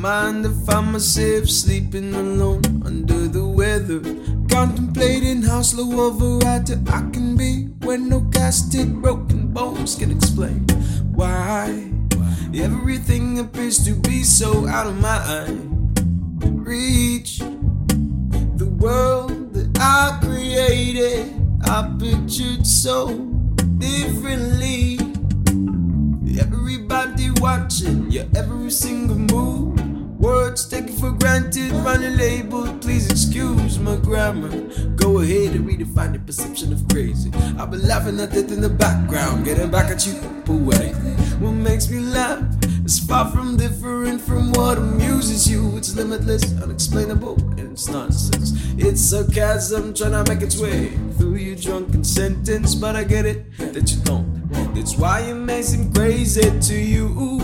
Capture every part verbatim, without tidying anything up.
mind, I find myself sleeping alone under the weather, contemplating how slow of a writer I can be when no casted broken bones can explain why everything appears to be so out of my reach. The world that I created, I pictured so differently. Everybody watching your every single move, words taken for granted, running labeled. Please excuse my grammar. Go ahead and redefine your perception of crazy. I've been laughing at it in the background, getting back at you, poetic. What makes me laugh is far from different from what amuses you. It's limitless, unexplainable, and it's nonsense. It's sarcasm trying to make its way through your drunken sentence, but I get it that you don't. That's why it may seem crazy to you.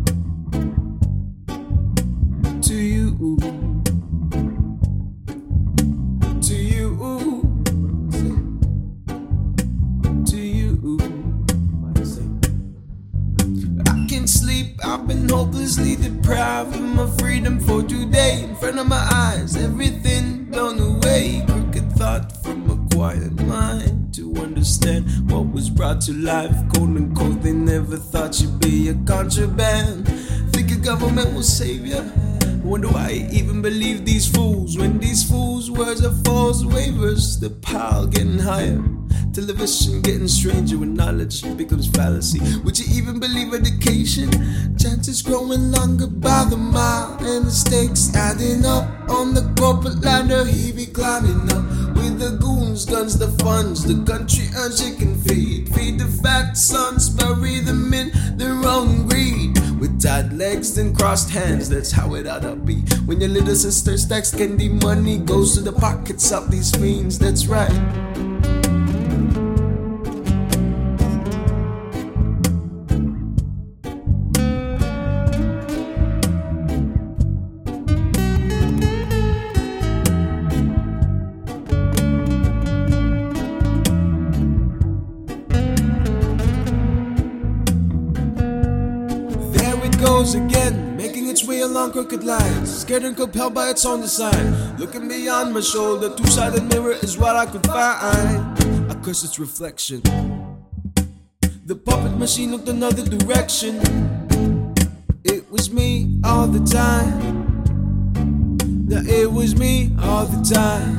To you. To you. To you. I can't sleep, I've been hopelessly deprived of my freedom for today. In front of my eyes, everything blown away. Crooked thought from a quiet mind to understand what was brought to life. Quote unquote, they never thought you'd be a contraband. Think a government will save ya? Wonder why I even believe these fools, when these fools' words are false waivers. The pile getting higher, television getting stranger, when knowledge becomes fallacy. Would you even believe education? Chances growing longer by the mile, and the stakes adding up on the corporate ladder. He be climbing up with the goons, guns, the funds. The country earns, it can feed. Feed the fat sons, bury them in their own greed. With tied legs and crossed hands, that's how it ought to be. When your little sister stacks candy money, goes to the pockets of these fiends, that's right. Goes again, making its way along crooked lines, scared and compelled by its own design. Looking beyond my shoulder, two-sided mirror is what I could find. I curse its reflection. The puppet machine looked another direction. It was me all the time. Now it was me all the time.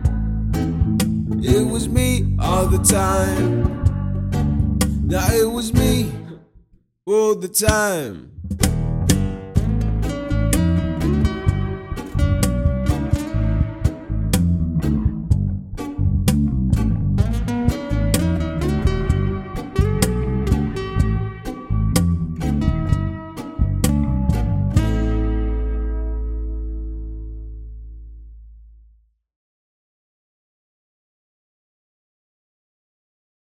It was me all the time. Now it was me all the time.